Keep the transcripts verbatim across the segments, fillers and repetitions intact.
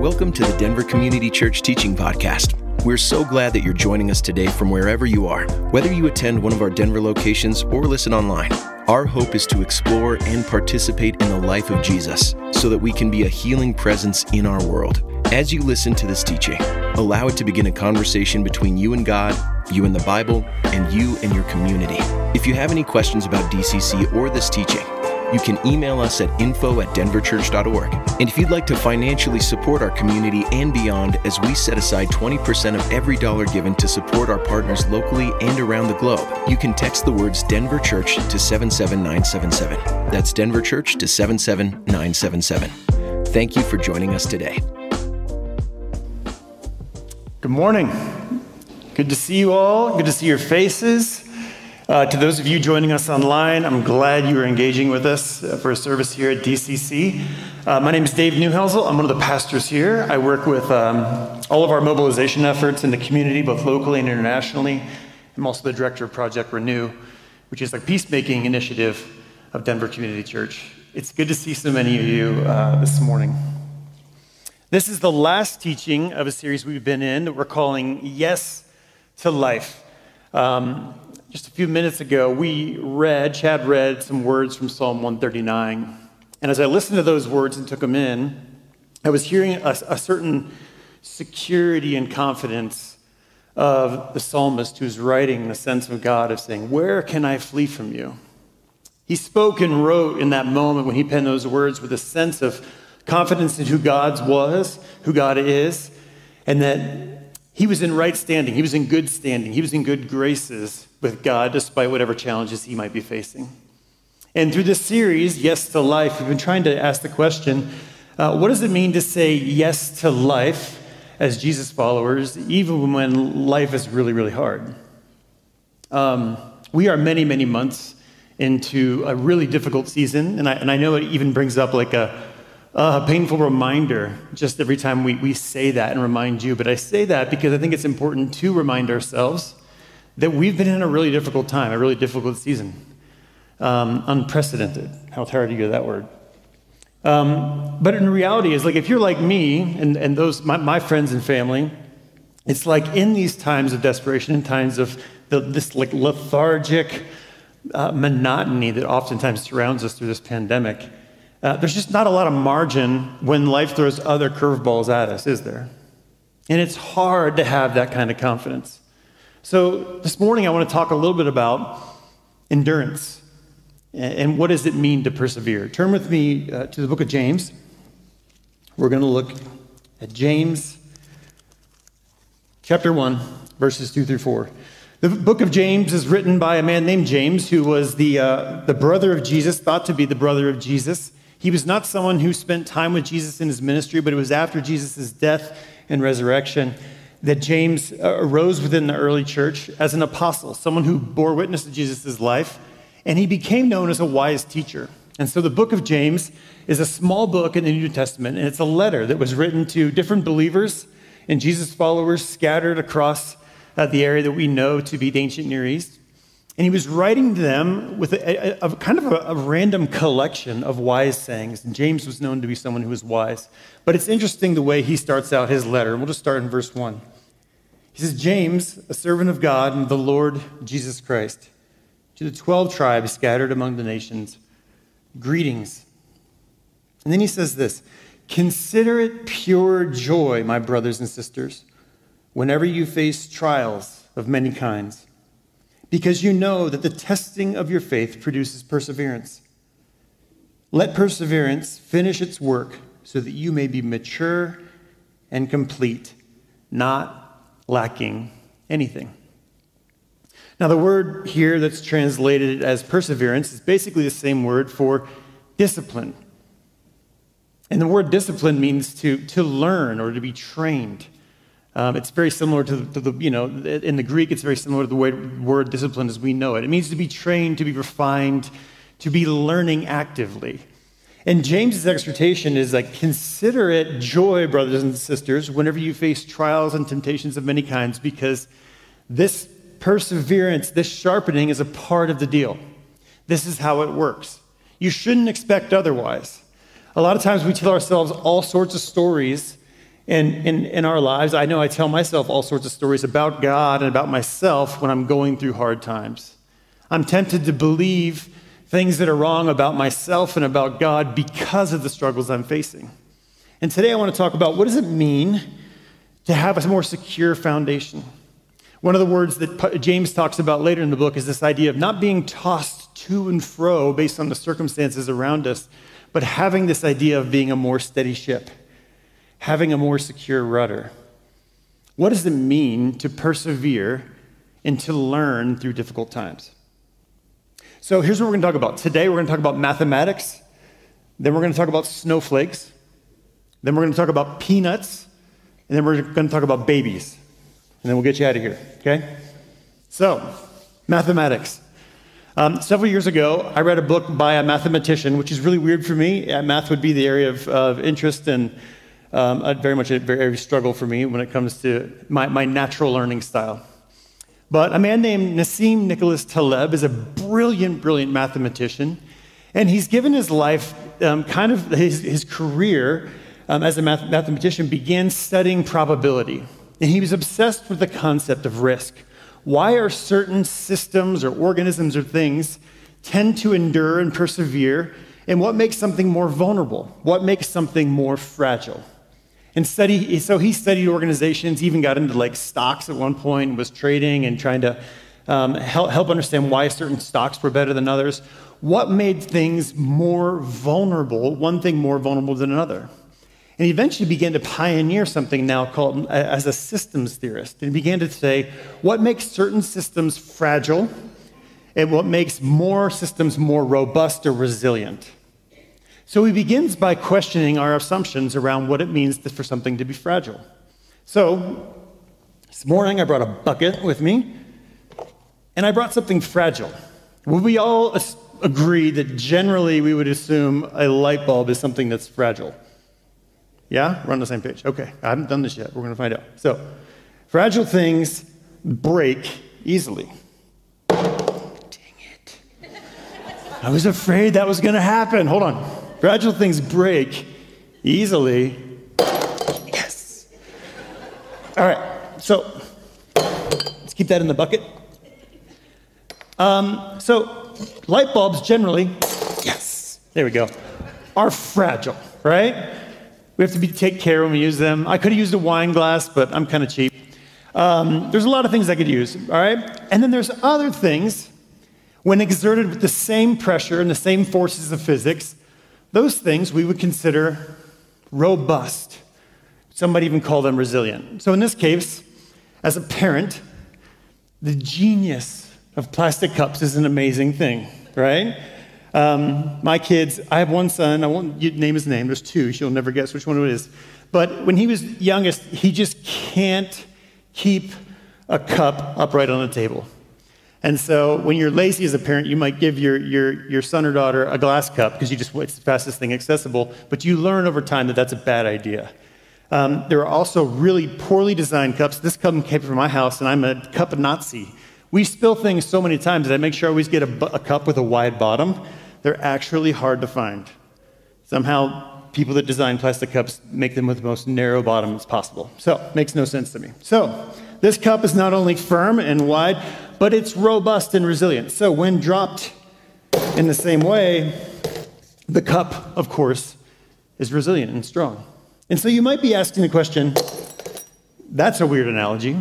Welcome to the Denver Community Church Teaching Podcast. We're so glad that you're joining us today from wherever you are, whether you attend one of our Denver locations or listen online. Our hope is to explore and participate in the life of Jesus so that we can be a healing presence in our world. As you listen to this teaching, allow it to begin a conversation between you and God, you and the Bible, and you and your community. If you have any questions about D C C or this teaching, you can email us at info at denver church dot org. And if you'd like to financially support our community and beyond, as we set aside twenty percent of every dollar given to support our partners locally and around the globe, you can text the words Denver Church to seven seven nine seven seven. That's Denver Church to seven seven nine seven seven. Thank you for joining us today. Good morning. Good to see you all. Good to see your faces. Uh, to those of you joining us online, I'm glad you are engaging with us uh, for a service here at D C C. Uh, my name is Dave Newhelsel. I'm one of the pastors here. I work with um, all of our mobilization efforts in the community, both locally and internationally. I'm also the director of Project Renew, which is a peacemaking initiative of Denver Community Church. It's good to see so many of you uh, this morning. This is the last teaching of a series we've been in that we're calling Yes to Life. Um, Just a few minutes ago, we read, Chad read some words from Psalm one thirty-nine. And as I listened to those words and took them in, I was hearing a, a certain security and confidence of the psalmist who's writing the sense of God of saying, where can I flee from you? He spoke and wrote in that moment when he penned those words with a sense of confidence in who God was, who God is, and that he was in right standing. He was in good standing. He was in good graces with God, despite whatever challenges he might be facing. And through this series, Yes to Life, we've been trying to ask the question, uh, what does it mean to say yes to life as Jesus followers, even when life is really, really hard? Um, we are many, many months into a really difficult season, and I, and I know it even brings up like a A painful reminder just every time we, we say that and remind you. But I say that because I think it's important to remind ourselves that we've been in a really difficult time, a really difficult season. Um, unprecedented. How tired are you of that word? Um, but in reality, is like if you're like me and, and those my, my friends and family, it's like in these times of desperation, in times of the, this like lethargic uh, monotony that oftentimes surrounds us through this pandemic, Uh, there's just not a lot of margin when life throws other curveballs at us, is there? And it's hard to have that kind of confidence. So this morning I want to talk a little bit about endurance and what does it mean to persevere. Turn with me uh, to the book of James. We're going to look at James chapter one, verses two through four. The book of James is written by a man named James, who was the uh, the brother of Jesus, thought to be the brother of Jesus. He was not someone who spent time with Jesus in his ministry, but it was after Jesus' death and resurrection that James arose within the early church as an apostle, someone who bore witness to Jesus' life, and he became known as a wise teacher. And so the book of James is a small book in the New Testament, and it's a letter that was written to different believers and Jesus followers scattered across uh, the area that we know to be the ancient Near East. And he was writing to them with a, a, a kind of a, a random collection of wise sayings. And James was known to be someone who was wise. But it's interesting the way he starts out his letter. We'll just start in verse one. He says, James, a servant of God and the Lord Jesus Christ, to the twelve tribes scattered among the nations, greetings. And then he says this, consider it pure joy, my brothers and sisters, whenever you face trials of many kinds, because you know that the testing of your faith produces perseverance. Let perseverance finish its work so that you may be mature and complete, not lacking anything. Now, the word here that's translated as perseverance is basically the same word for discipline. And the word discipline means to, to learn or to be trained. Um, it's very similar to the, to the, you know, in the Greek, it's very similar to the word discipline as we know it. It means to be trained, to be refined, to be learning actively. And James's exhortation is like, consider it joy, brothers and sisters, whenever you face trials and temptations of many kinds, because this perseverance, this sharpening is a part of the deal. This is how it works. You shouldn't expect otherwise. A lot of times we tell ourselves all sorts of stories And in, in our lives, I know I tell myself all sorts of stories about God and about myself when I'm going through hard times. I'm tempted to believe things that are wrong about myself and about God because of the struggles I'm facing. And today I want to talk about what does it mean to have a more secure foundation. One of the words that James talks about later in the book is this idea of not being tossed to and fro based on the circumstances around us, but having this idea of being a more steady ship, having a more secure rudder. What does it mean to persevere and to learn through difficult times? So here's what we're going to talk about. Today we're going to talk about mathematics, then we're going to talk about snowflakes, then we're going to talk about peanuts, and then we're going to talk about babies. And then we'll get you out of here, okay? So, mathematics. Um, several years ago, I read a book by a mathematician, which is really weird for me. Uh, math would be the area of, of interest and um, a, very much a very struggle for me when it comes to my, my natural learning style. But a man named Nassim Nicholas Taleb is a brilliant, brilliant mathematician, and he's given his life, um, kind of his, his career um, as a math- mathematician began studying probability. And he was obsessed with the concept of risk. Why are certain systems or organisms or things tend to endure and persevere? And what makes something more vulnerable? What makes something more fragile? And study, so he studied organizations, even got into like stocks at one point, and was trading and trying to um, help, help understand why certain stocks were better than others. What made things more vulnerable, one thing more vulnerable than another? And he eventually began to pioneer something now called as a systems theorist. And he began to say, what makes certain systems fragile and what makes more systems more robust or resilient? So he begins by questioning our assumptions around what it means to, for something to be fragile. So this morning I brought a bucket with me, and I brought something fragile. Would we all as- agree that generally we would assume a light bulb is something that's fragile? Yeah? We're on the same page. Okay, I haven't done this yet. We're going to find out. So, fragile things break easily. Dang it. I was afraid that was going to happen. Hold on. Fragile things break easily. Yes. All right, so let's keep that in the bucket. Um, so, light bulbs generally, yes, there we go, are fragile, right? We have to be, take care when we use them. I could have used a wine glass, but I'm kind of cheap. Um, there's a lot of things I could use, all right? And then there's other things, when exerted with the same pressure and the same forces of physics, those things we would consider robust. Some might even call them resilient. So in this case, as a parent, the genius of plastic cups is an amazing thing, right? Um, my kids, I have one son, I won't name his name, there's two, she'll never guess which one it is. But when he was youngest, he just can't keep a cup upright on a table. And so when you're lazy as a parent, you might give your, your, your son or daughter a glass cup because you just, it's the fastest thing accessible, but you learn over time that that's a bad idea. Um, there are also really poorly designed cups. This cup came from my house, and I'm a cup Nazi. We spill things so many times that I make sure I always get a, a cup with a wide bottom. They're actually hard to find. Somehow, people that design plastic cups make them with the most narrow bottoms possible. So, it makes no sense to me. So, this cup is not only firm and wide, but it's robust and resilient. So, when dropped in the same way, the cup, of course, is resilient and strong. And so you might be asking the question, that's a weird analogy.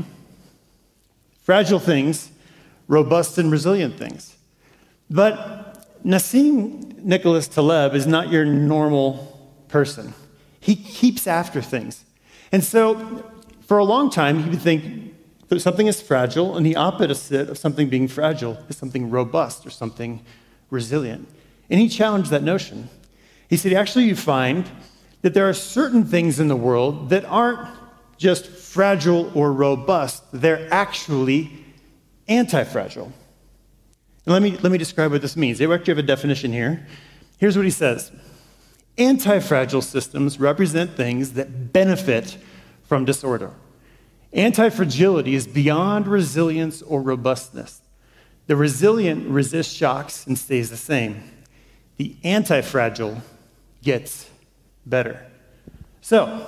Fragile things, robust and resilient things. But Nassim Nicholas Taleb is not your normal person. He keeps after things. And so for a long time, he would think that something is fragile, and the opposite of something being fragile is something robust or something resilient. And he challenged that notion. He said, actually, you find that there are certain things in the world that aren't just fragile or robust, they're actually anti-fragile. And let me, let me describe what this means. They actually have a definition here. Here's what he says. Anti-fragile systems represent things that benefit from disorder. Anti-fragility is beyond resilience or robustness. The resilient resists shocks and stays the same. The anti-fragile gets better. So,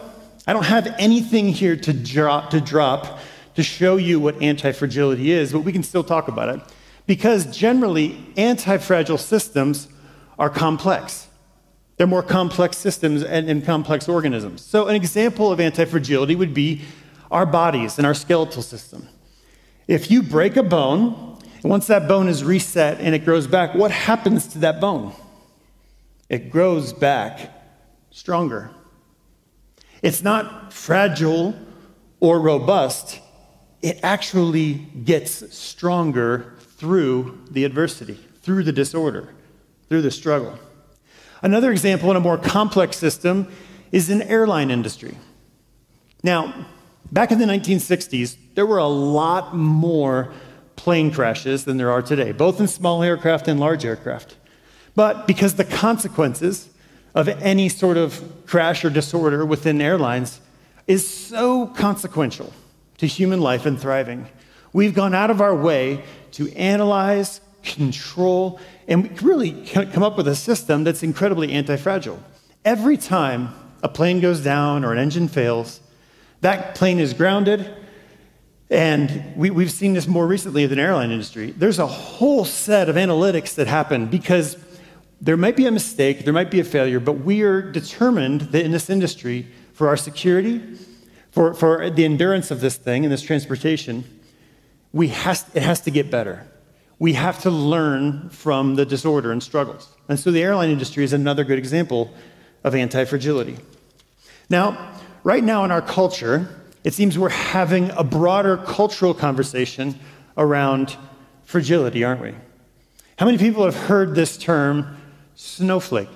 I don't have anything here to drop, to drop to show you what anti-fragility is, but we can still talk about it. Because generally, anti-fragile systems are complex. They're more complex systems and, and complex organisms. So an example of anti-fragility would be our bodies and our skeletal system. If you break a bone, and once that bone is reset and it grows back, what happens to that bone? It grows back stronger. It's not fragile or robust. It actually gets stronger through the adversity, through the disorder, through the struggle. Another example in a more complex system is in airline industry. Now, back in the nineteen sixties, there were a lot more plane crashes than there are today, both in small aircraft and large aircraft. But because the consequences of any sort of crash or disorder within airlines is so consequential to human life and thriving, we've gone out of our way to analyze, control, and really come up with a system that's incredibly anti-fragile. Every time a plane goes down or an engine fails, that plane is grounded, and we, we've seen this more recently in the airline industry. There's a whole set of analytics that happen because there might be a mistake, there might be a failure, but we are determined that in this industry, for our security, for, for the endurance of this thing and this transportation, we has, it has to get better. We have to learn from the disorder and struggles. And so the airline industry is another good example of anti-fragility. Now, right now in our culture, it seems we're having a broader cultural conversation around fragility, aren't we? How many people have heard this term, snowflake?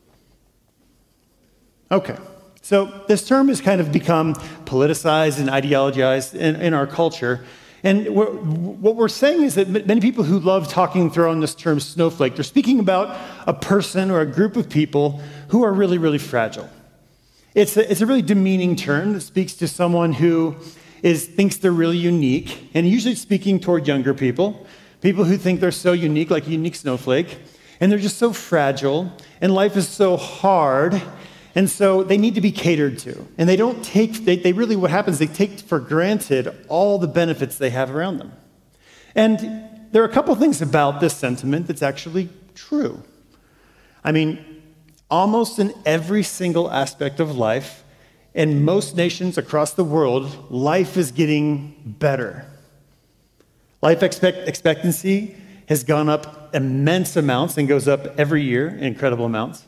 Okay. So this term has kind of become politicized and ideologized in, in our culture. And we're, what we're saying is that many people who love talking, throwing this term snowflake, they're speaking about a person or a group of people who are really, really fragile. It's a, it's a really demeaning term that speaks to someone who is thinks they're really unique, and usually speaking toward younger people, people who think they're so unique, like a unique snowflake, and they're just so fragile, and life is so hard, and so they need to be catered to. And they don't take, they, they really, what happens, they take for granted all the benefits they have around them. And there are a couple things about this sentiment that's actually true. I mean, almost in every single aspect of life, in most nations across the world, life is getting better. Life expect- expectancy has gone up immense amounts and goes up every year in incredible amounts.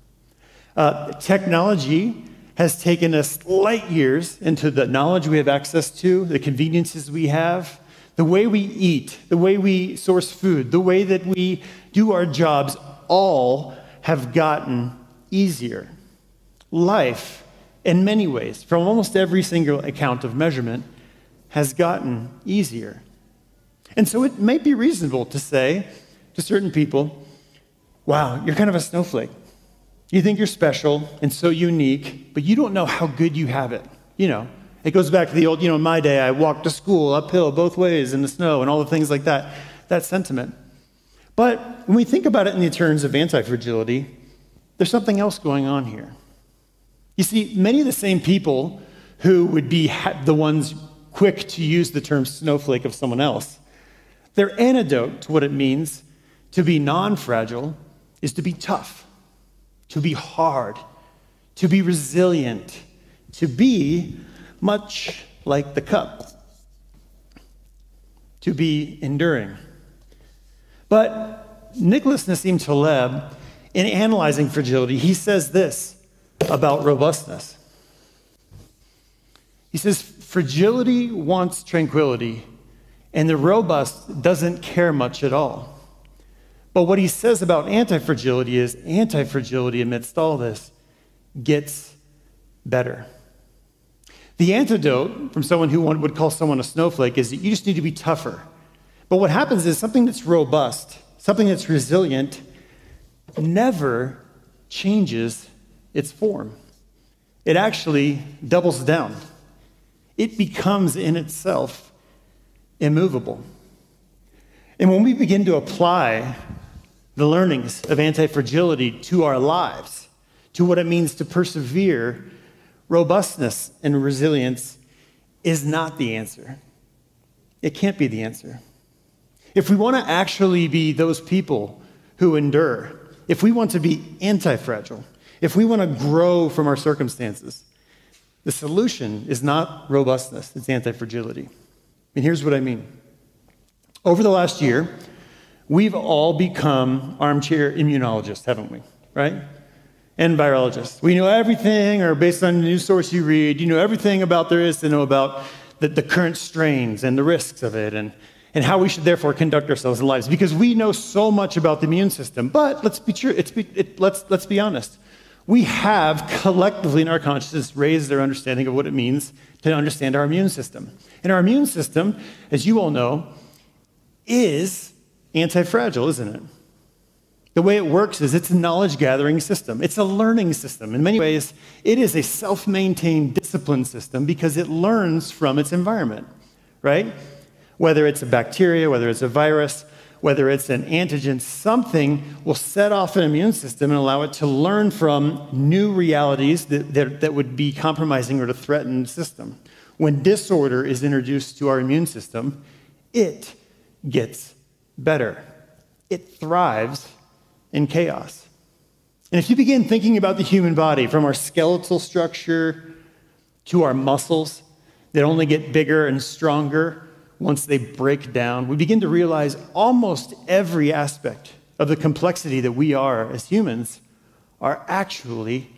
Uh, technology has taken us light years into the knowledge we have access to, the conveniences we have, the way we eat, the way we source food, the way that we do our jobs, all have gotten easier. Life, in many ways, from almost every single account of measurement, has gotten easier. And so it may be reasonable to say to certain people, wow, you're kind of a snowflake. You think you're special and so unique, but you don't know how good you have it. You know, it goes back to the old, you know, in my day, I walked to school uphill both ways in the snow and all the things like that, that sentiment. But when we think about it in the terms of anti-fragility, there's something else going on here. You see, many of the same people who would be the ones quick to use the term snowflake of someone else, their antidote to what it means to be non-fragile is to be tough, to be hard, to be resilient, to be much like the cup, to be enduring. But Nicholas Nassim Taleb, in analyzing fragility, he says this about robustness. He says, fragility wants tranquility, and the robust doesn't care much at all. But what he says about anti-fragility is anti-fragility amidst all this gets better. The antidote from someone who would call someone a snowflake is that you just need to be tougher. But what happens is something that's robust, something that's resilient, never changes its form. It actually doubles down. It becomes in itself immovable. And when we begin to apply the learnings of anti-fragility to our lives, to what it means to persevere, robustness and resilience is not the answer. It can't be the answer. If we want to actually be those people who endure, if we want to be anti-fragile, if we want to grow from our circumstances, the solution is not robustness, it's anti-fragility. And here's what I mean. Over the last year, we've all become armchair immunologists, haven't we? Right? And virologists. We know everything, or based on the news source you read, you know everything about there is to know about the, the current strains and the risks of it, and, and how we should therefore conduct ourselves in lives, because we know so much about the immune system. But let's be true. It's be, it, let's let's be honest. We have collectively in our consciousness raised our understanding of what it means to understand our immune system. And our immune system, as you all know, is anti-fragile, isn't it? The way it works is it's a knowledge-gathering system. It's a learning system. In many ways, it is a self-maintained discipline system because it learns from its environment, right? Whether it's a bacteria, whether it's a virus, whether it's an antigen, something will set off an immune system and allow it to learn from new realities that, that, that would be compromising or to threaten the system. When disorder is introduced to our immune system, it gets better. It thrives in chaos. And if you begin thinking about the human body, from our skeletal structure to our muscles that only get bigger and stronger once they break down, we begin to realize almost every aspect of the complexity that we are as humans are actually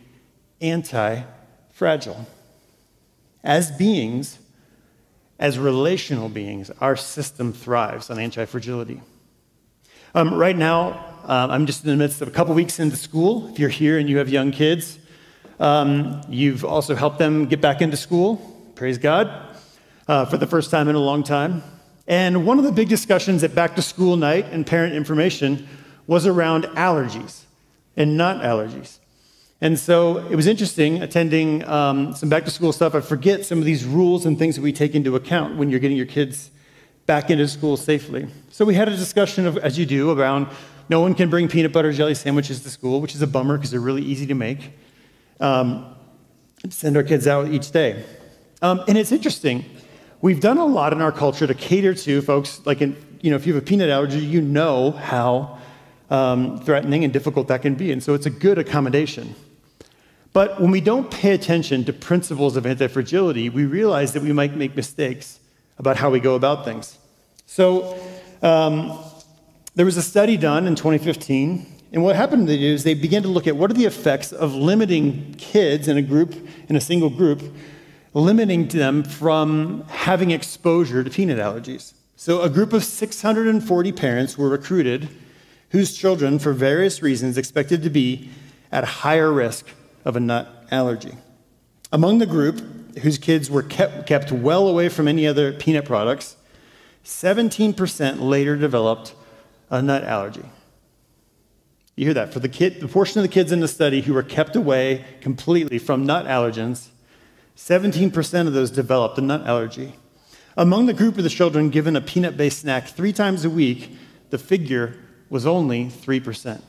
anti-fragile. As beings, as relational beings, our system thrives on anti-fragility. Um, right now, um, I'm just in the midst of a couple weeks into school. If you're here and you have young kids, um, you've also helped them get back into school. Praise God. Uh, for the first time in a long time. And one of the big discussions at back to school night and parent information was around allergies and nut allergies. And so it was interesting attending um, some back to school stuff. I forget some of these rules and things that we take into account when you're getting your kids back into school safely. So we had a discussion of, as you do, around no one can bring peanut butter jelly sandwiches to school, which is a bummer because they're really easy to make. Um, send our kids out each day. Um, and it's interesting. We've done a lot in our culture to cater to folks, like, in, you know, if you have a peanut allergy, you know how um, threatening and difficult that can be. And so it's a good accommodation. But when we don't pay attention to principles of anti-fragility, we realize that we might make mistakes about how we go about things. So um, there was a study done in twenty fifteen, and what happened is they began to look at what are the effects of limiting kids in a group, in a single group, limiting them from having exposure to peanut allergies. So a group of six hundred forty parents were recruited whose children, for various reasons, expected to be at higher risk of a nut allergy. Among the group, whose kids were kept, kept well away from any other peanut products, seventeen percent later developed a nut allergy. You hear that? For the kid, the portion of the kids in the study who were kept away completely from nut allergens, seventeen percent of those developed a nut allergy. Among the group of the children given a peanut-based snack three times a week, the figure was only three percent.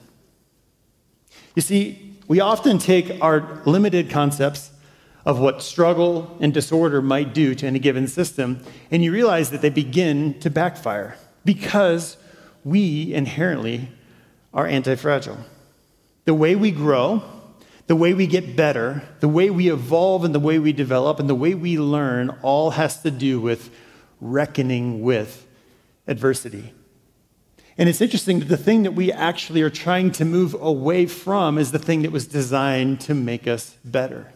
You see, we often take our limited concepts of what struggle and disorder might do to any given system, and you realize that they begin to backfire because we inherently are anti-fragile. The way we grow, the way we get better, the way we evolve and the way we develop and the way we learn all has to do with reckoning with adversity. And it's interesting that the thing that we actually are trying to move away from is the thing that was designed to make us better.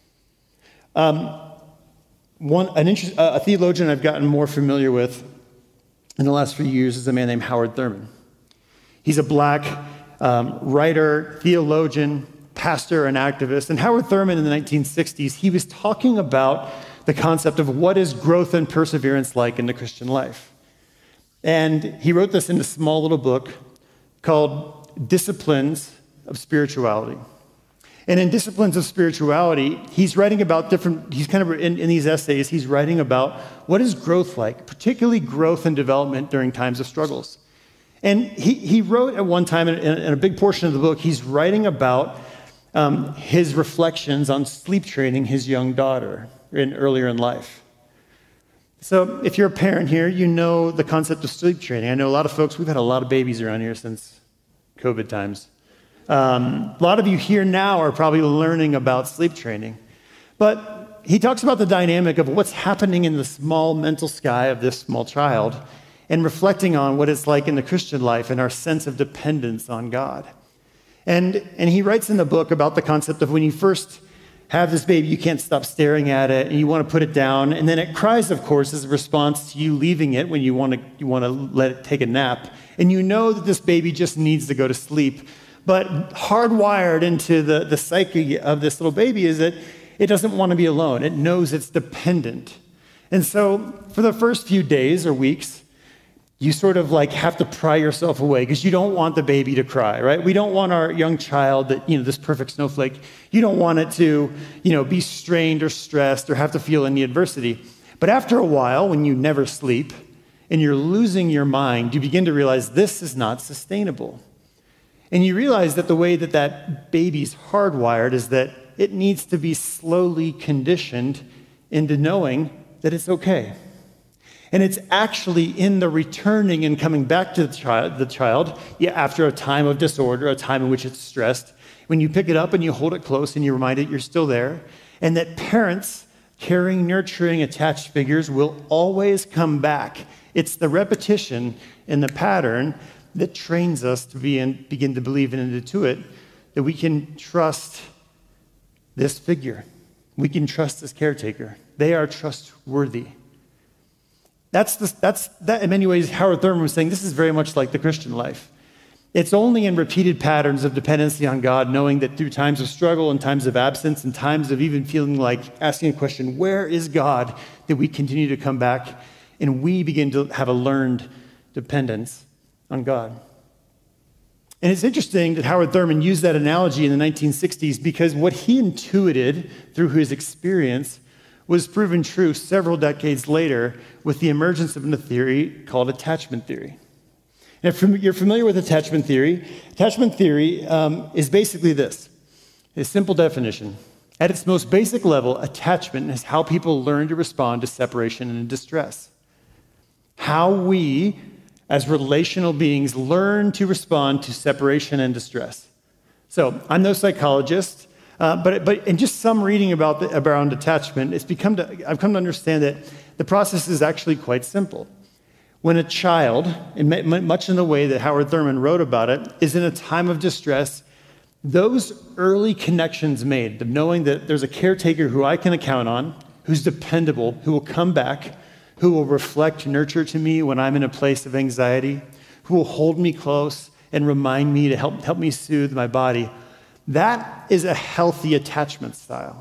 Um, one, an interest, uh, a theologian I've gotten more familiar with in the last few years is a man named Howard Thurman. He's a black um, writer, theologian, pastor, and activist. And Howard Thurman in the nineteen sixties, he was talking about the concept of what is growth and perseverance like in the Christian life. And he wrote this in a small little book called Disciplines of Spirituality. And in Disciplines of Spirituality, he's writing about different, he's kind of, in, in these essays, he's writing about what is growth like, particularly growth and development during times of struggles. And he, he wrote at one time, in, in a big portion of the book, he's writing about um, his reflections on sleep training his young daughter in, earlier in life. So if you're a parent here, you know the concept of sleep training. I know a lot of folks, we've had a lot of babies around here since COVID times. Um, a lot of you here now are probably learning about sleep training. But he talks about the dynamic of what's happening in the small mental sky of this small child and reflecting on what it's like in the Christian life and our sense of dependence on God. And, and he writes in the book about the concept of when you first have this baby, you can't stop staring at it, and you want to put it down, and then it cries, of course, as a response to you leaving it when you want to you want to let it take a nap. And you know that this baby just needs to go to sleep. But hardwired into the, the psyche of this little baby is that it doesn't want to be alone. It knows it's dependent. And so for the first few days or weeks, you sort of like have to pry yourself away because you don't want the baby to cry, right? We don't want our young child, that, you know, this perfect snowflake, you don't want it to, you know, be strained or stressed or have to feel any adversity. But after a while, when you never sleep and you're losing your mind, you begin to realize this is not sustainable. And you realize that the way that that baby's hardwired is that it needs to be slowly conditioned into knowing that it's okay. And it's actually in the returning and coming back to the child, the child, yeah, after a time of disorder, a time in which it's stressed, when you pick it up and you hold it close and you remind it you're still there, and that parents carrying, nurturing, attached figures will always come back. It's the repetition and the pattern that trains us to be in, begin to believe in and intuit that we can trust this figure. We can trust this caretaker. They are trustworthy. That's, the, that's that in many ways, Howard Thurman was saying, this is very much like the Christian life. It's only in repeated patterns of dependency on God, knowing that through times of struggle and times of absence and times of even feeling like asking a question, where is God, that we continue to come back and we begin to have a learned dependence on God. And it's interesting that Howard Thurman used that analogy in the nineteen sixties because what he intuited through his experience was proven true several decades later with the emergence of a theory called attachment theory. And if you're familiar with attachment theory, attachment theory um, is basically this, a simple definition. At its most basic level, attachment is how people learn to respond to separation and distress. How we, as relational beings, learn to respond to separation and distress. So I'm no psychologist, Uh, but but in just some reading about the, around attachment, it's become to, I've come to understand that the process is actually quite simple. When a child, in much in the way that Howard Thurman wrote about it, is in a time of distress, those early connections made, of knowing that there's a caretaker who I can count on, who's dependable, who will come back, who will reflect nurture to me when I'm in a place of anxiety, who will hold me close and remind me to help help me soothe my body. That is a healthy attachment style.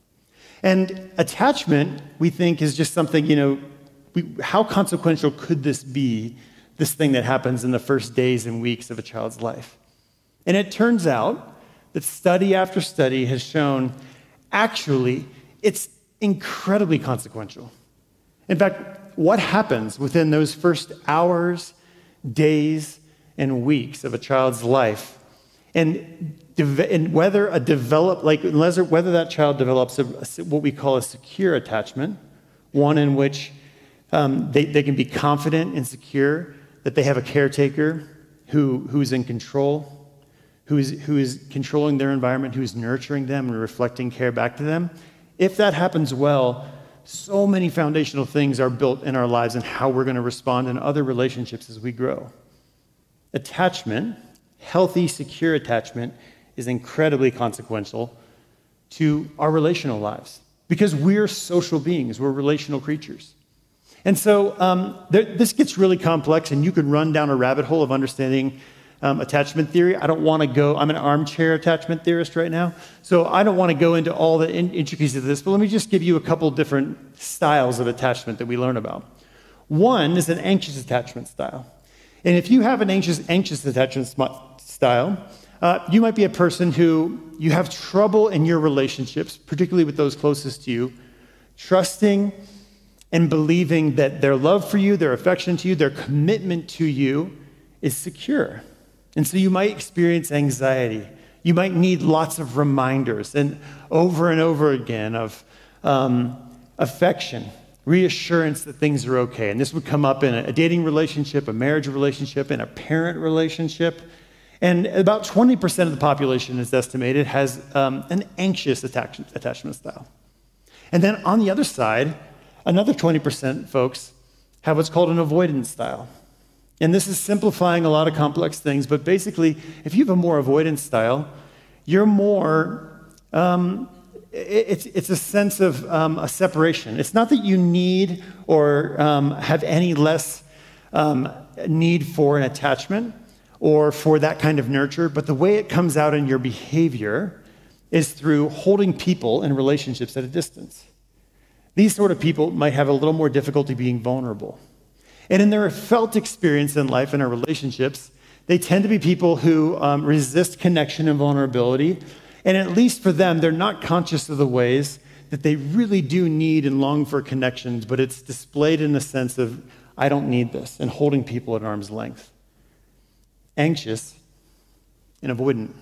And attachment, we think, is just something, you know, we, how consequential could this be, this thing that happens in the first days and weeks of a child's life? And it turns out that study after study has shown, actually, it's incredibly consequential. In fact, what happens within those first hours, days, and weeks of a child's life, and And whether a develop, like whether that child develops a, a, what we call a secure attachment, one in which um, they, they can be confident and secure that they have a caretaker who who's in control, who is who is controlling their environment, who is nurturing them and reflecting care back to them. If that happens well, so many foundational things are built in our lives and how we're going to respond in other relationships as we grow. Attachment, healthy, secure attachment, is incredibly consequential to our relational lives because we're social beings, we're relational creatures. And so um, there, this gets really complex, and you could run down a rabbit hole of understanding um, attachment theory. I don't want to go, I'm an armchair attachment theorist right now, so I don't want to go into all the in- intricacies of this, but let me just give you a couple different styles of attachment that we learn about. One is an anxious attachment style. And if you have an anxious, anxious attachment sm- style, Uh, you might be a person who you have trouble in your relationships, particularly with those closest to you, trusting and believing that their love for you, their affection to you, their commitment to you is secure. And so you might experience anxiety. You might need lots of reminders and over and over again of um, affection, reassurance that things are okay. And this would come up in a dating relationship, a marriage relationship, and a parent relationship. And about twenty percent of the population is estimated has um, an anxious attach- attachment style. And then on the other side, another twenty percent folks have what's called an avoidance style. And this is simplifying a lot of complex things, but basically, if you have a more avoidance style, you're more, um, it's, it's a sense of um, a separation. It's not that you need or um, have any less um, need for an attachment or for that kind of nurture, but the way it comes out in your behavior is through holding people in relationships at a distance. These sort of people might have a little more difficulty being vulnerable. And in their felt experience in life and our relationships, they tend to be people who um, resist connection and vulnerability. And at least for them, they're not conscious of the ways that they really do need and long for connections, but it's displayed in the sense of, I don't need this, and holding people at arm's length. Anxious and avoidant.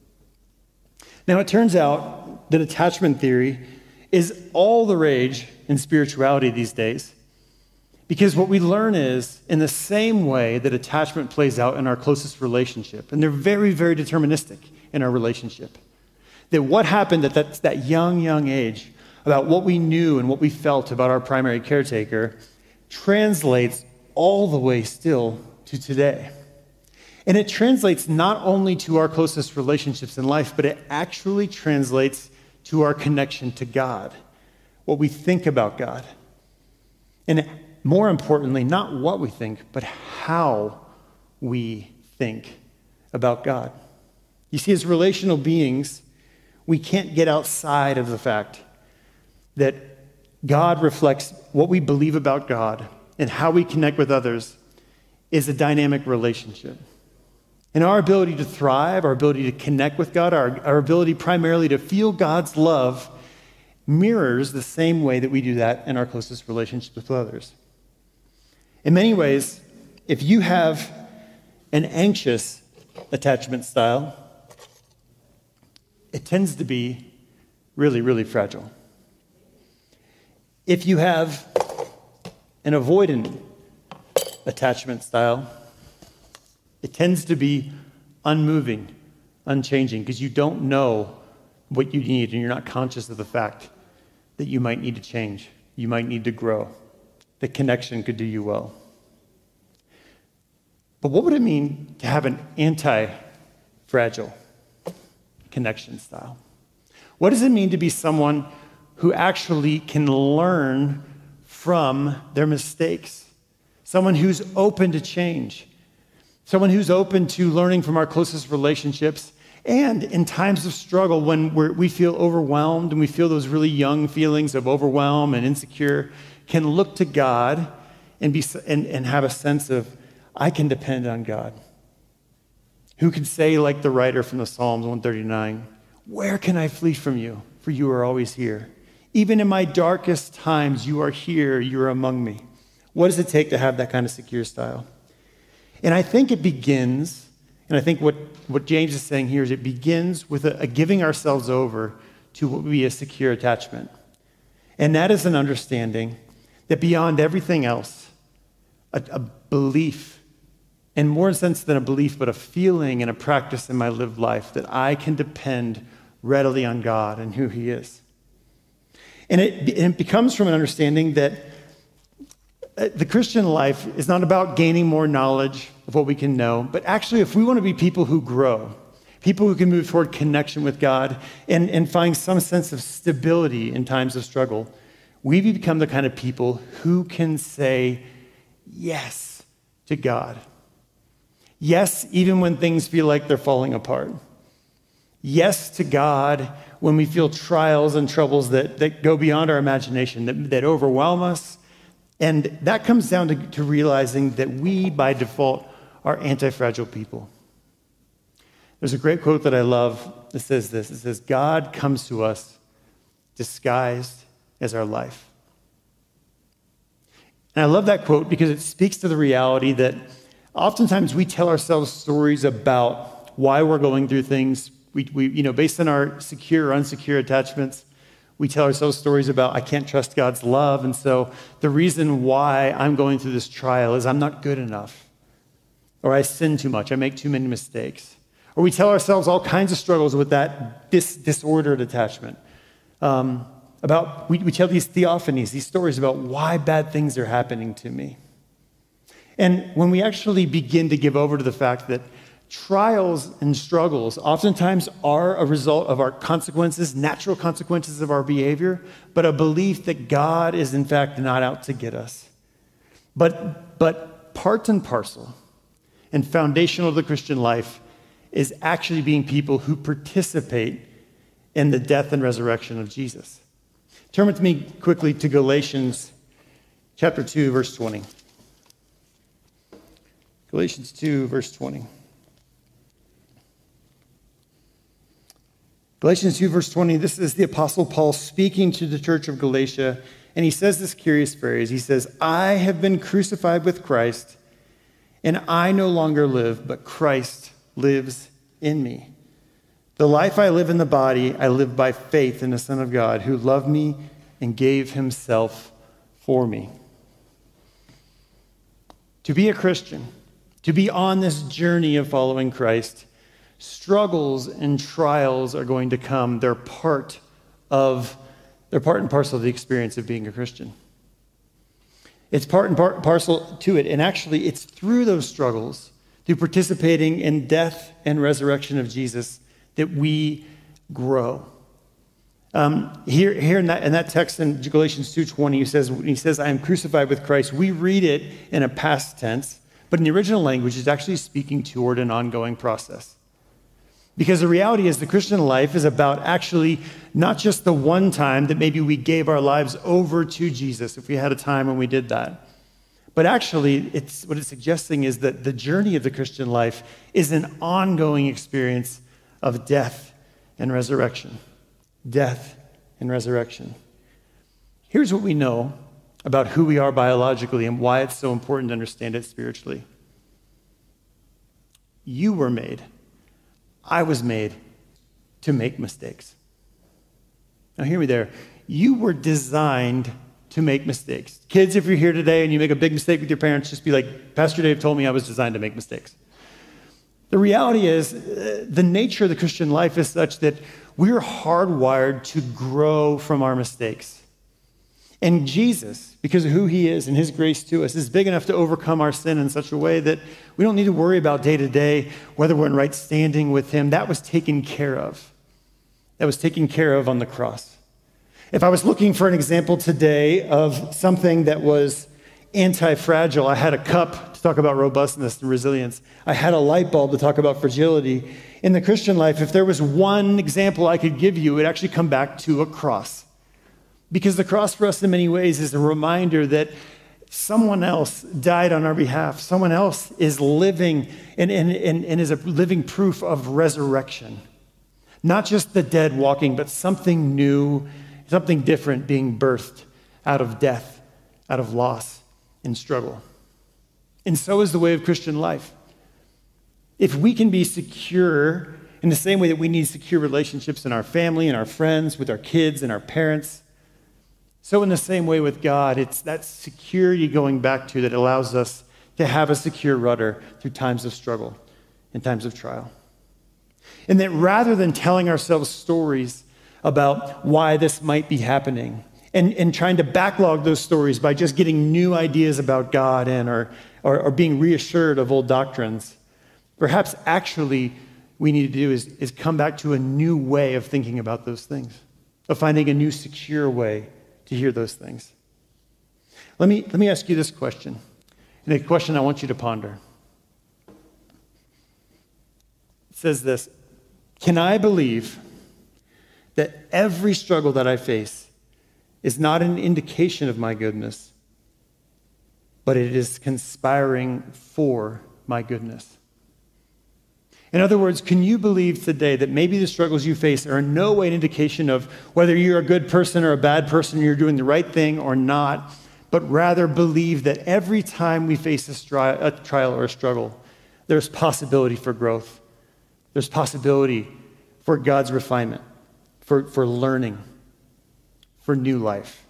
Now, it turns out that attachment theory is all the rage in spirituality these days. Because what we learn is, in the same way that attachment plays out in our closest relationship, and they're very, very deterministic in our relationship, that what happened at that, that young, young age about what we knew and what we felt about our primary caretaker translates all the way still to today. And it translates not only to our closest relationships in life, but it actually translates to our connection to God, what we think about God. And more importantly, not what we think, but how we think about God. You see, as relational beings, we can't get outside of the fact that God reflects what we believe about God, and how we connect with others is a dynamic relationship. And our ability to thrive, our ability to connect with God, our, our ability primarily to feel God's love mirrors the same way that we do that in our closest relationships with others. In many ways, if you have an anxious attachment style, it tends to be really, really fragile. If you have an avoidant attachment style, it tends to be unmoving, unchanging, because you don't know what you need and you're not conscious of the fact that you might need to change, you might need to grow. The connection could do you well. But what would it mean to have an anti-fragile connection style? What does it mean to be someone who actually can learn from their mistakes? Someone who's open to change. Someone who's open to learning from our closest relationships, and in times of struggle when we're, we feel overwhelmed and we feel those really young feelings of overwhelm and insecure, can look to God and, be, and, and have a sense of, I can depend on God. Who could say, like the writer from the Psalms one thirty-nine, where can I flee from you? For you are always here. Even in my darkest times, you are here, you are among me. What does it take to have that kind of secure style? And I think it begins, and I think what, what James is saying here is it begins with a, a giving ourselves over to what would be a secure attachment. And that is an understanding that beyond everything else, a, a belief, and more in a sense than a belief, but a feeling and a practice in my lived life that I can depend readily on God and who he is. And it, it becomes from an understanding that the Christian life is not about gaining more knowledge of what we can know, but actually if we want to be people who grow, people who can move toward connection with God and, and find some sense of stability in times of struggle, we become the kind of people who can say yes to God. Yes, even when things feel like they're falling apart. Yes to God when we feel trials and troubles that, that go beyond our imagination, that, that overwhelm us. And that comes down to, to realizing that we, by default, are anti-fragile people. There's a great quote that I love that says this. It says, God comes to us disguised as our life. And I love that quote because it speaks to the reality that oftentimes we tell ourselves stories about why we're going through things We, we, you know, based on our secure or unsecure attachments, we tell ourselves stories about, I can't trust God's love, and so the reason why I'm going through this trial is I'm not good enough, or I sin too much, I make too many mistakes. Or we tell ourselves all kinds of struggles with that dis- disordered attachment. Um, about we, we tell these theophanies, these stories about why bad things are happening to me. And when we actually begin to give over to the fact that trials and struggles oftentimes are a result of our consequences, natural consequences of our behavior, but a belief that God is in fact not out to get us. But, but part and parcel and foundational of the Christian life is actually being people who participate in the death and resurrection of Jesus. Turn with me quickly to Galatians chapter two, verse twenty. Galatians two, verse twenty. Galatians two, verse twenty, this is the Apostle Paul speaking to the church of Galatia, and he says this curious phrase. He says, I have been crucified with Christ, and I no longer live, but Christ lives in me. The life I live in the body, I live by faith in the Son of God, who loved me and gave himself for me. To be a Christian, to be on this journey of following Christ, struggles and trials are going to come. They're part of, they're part and parcel of the experience of being a Christian. It's part and par- parcel to it. And actually, it's through those struggles, through participating in death and resurrection of Jesus, that we grow. Um, here, here in that, in that text in Galatians two twenty, he says, he says, I am crucified with Christ. We read it in a past tense, but in the original language, it's actually speaking toward an ongoing process. Because the reality is the Christian life is about actually not just the one time that maybe we gave our lives over to Jesus, if we had a time when we did that. But actually, it's what it's suggesting is that the journey of the Christian life is an ongoing experience of death and resurrection. Death and resurrection. Here's what we know about who we are biologically and why it's so important to understand it spiritually. You were made. I was made to make mistakes. Now hear me there. You were designed to make mistakes. Kids, if you're here today and you make a big mistake with your parents, just be like, Pastor Dave told me I was designed to make mistakes. The reality is, uh, the nature of the Christian life is such that we're hardwired to grow from our mistakes. And Jesus, because of who he is and his grace to us, is big enough to overcome our sin in such a way that we don't need to worry about day to day whether we're in right standing with him. That was taken care of. That was taken care of on the cross. If I was looking for an example today of something that was anti-fragile, I had a cup to talk about robustness and resilience. I had a light bulb to talk about fragility. In the Christian life, if there was one example I could give you, it would actually come back to a cross. Because the cross for us in many ways is a reminder that someone else died on our behalf. Someone else is living and, and, and, and is a living proof of resurrection. Not just the dead walking, but something new, something different being birthed out of death, out of loss and struggle. And so is the way of Christian life. If we can be secure in the same way that we need secure relationships in our family and our friends, with our kids and our parents, so in the same way with God, it's that security going back to that allows us to have a secure rudder through times of struggle and times of trial. And that rather than telling ourselves stories about why this might be happening and, and trying to backlog those stories by just getting new ideas about God and or, or, or being reassured of old doctrines, perhaps actually we need to do is, is come back to a new way of thinking about those things, of finding a new secure way to hear those things. Let me, let me ask you this question, and a question I want you to ponder. It says this: can I believe that every struggle that I face is not an indication of my goodness, but it is conspiring for my goodness? In other words, can you believe today that maybe the struggles you face are in no way an indication of whether you're a good person or a bad person, you're doing the right thing or not, but rather believe that every time we face a, stri- a trial or a struggle, there's possibility for growth. There's possibility for God's refinement, for, for learning, for new life.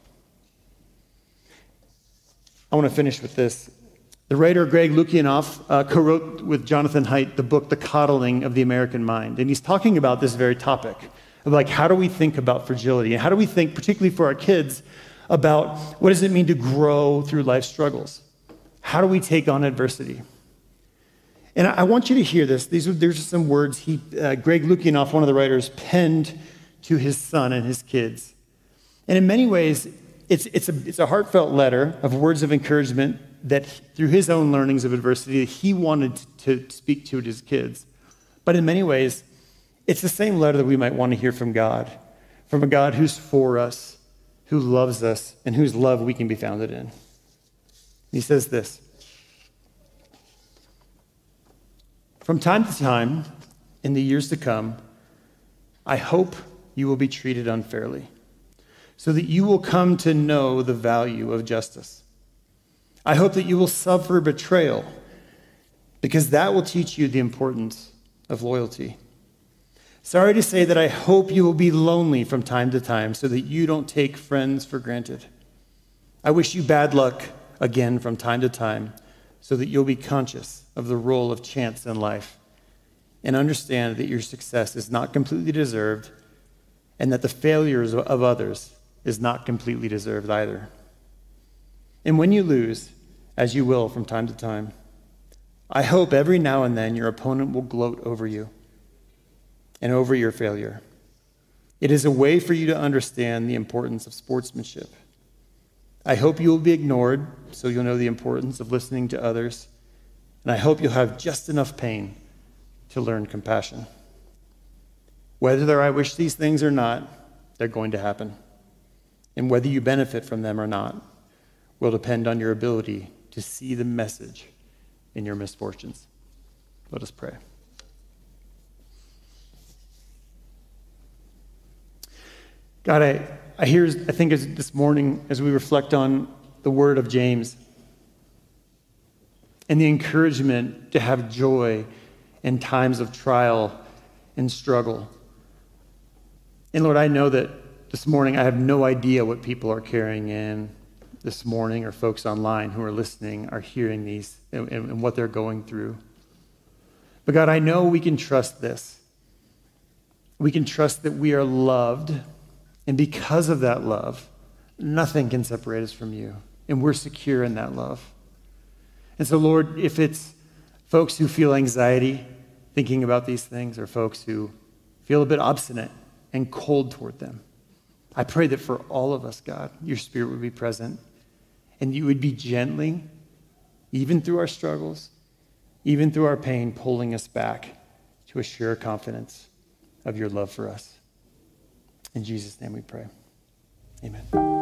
I want to finish with this. The writer Greg Lukianoff uh, co-wrote with Jonathan Haidt the book, The Coddling of the American Mind. And he's talking about this very topic of like, how do we think about fragility? And how do we think, particularly for our kids, about what does it mean to grow through life's struggles? How do we take on adversity? And I want you to hear this. These are, there's some words he, uh, Greg Lukianoff, one of the writers, penned to his son and his kids. And in many ways, it's, it's, a, it's a heartfelt letter of words of encouragement that through his own learnings of adversity, he wanted to speak to his kids. But in many ways, it's the same letter that we might want to hear from God, from a God who's for us, who loves us, and whose love we can be founded in. He says this: from time to time, in the years to come, I hope you will be treated unfairly, so that you will come to know the value of justice. I hope that you will suffer betrayal, because that will teach you the importance of loyalty. Sorry to say that I hope you will be lonely from time to time, so that you don't take friends for granted. I wish you bad luck again from time to time, so that you'll be conscious of the role of chance in life and understand that your success is not completely deserved and that the failures of others is not completely deserved either. And when you lose, as you will from time to time, I hope every now and then your opponent will gloat over you and over your failure. It is a way for you to understand the importance of sportsmanship. I hope you will be ignored so you'll know the importance of listening to others. And I hope you'll have just enough pain to learn compassion. Whether I wish these things or not, they're going to happen. And whether you benefit from them or not will depend on your ability to see the message in your misfortunes. Let us pray. God, I, I hear, I think as this morning, as we reflect on the word of James and the encouragement to have joy in times of trial and struggle. And Lord, I know that this morning I have no idea what people are carrying in this morning, or folks online who are listening are hearing these and, and what they're going through. But God, I know we can trust this. We can trust that we are loved, and because of that love, nothing can separate us from you, and we're secure in that love. And so, Lord, if it's folks who feel anxiety thinking about these things, or folks who feel a bit obstinate and cold toward them, I pray that for all of us, God, your Spirit would be present, and you would be gently, even through our struggles, even through our pain, pulling us back to a sure confidence of your love for us. In Jesus' name we pray. Amen.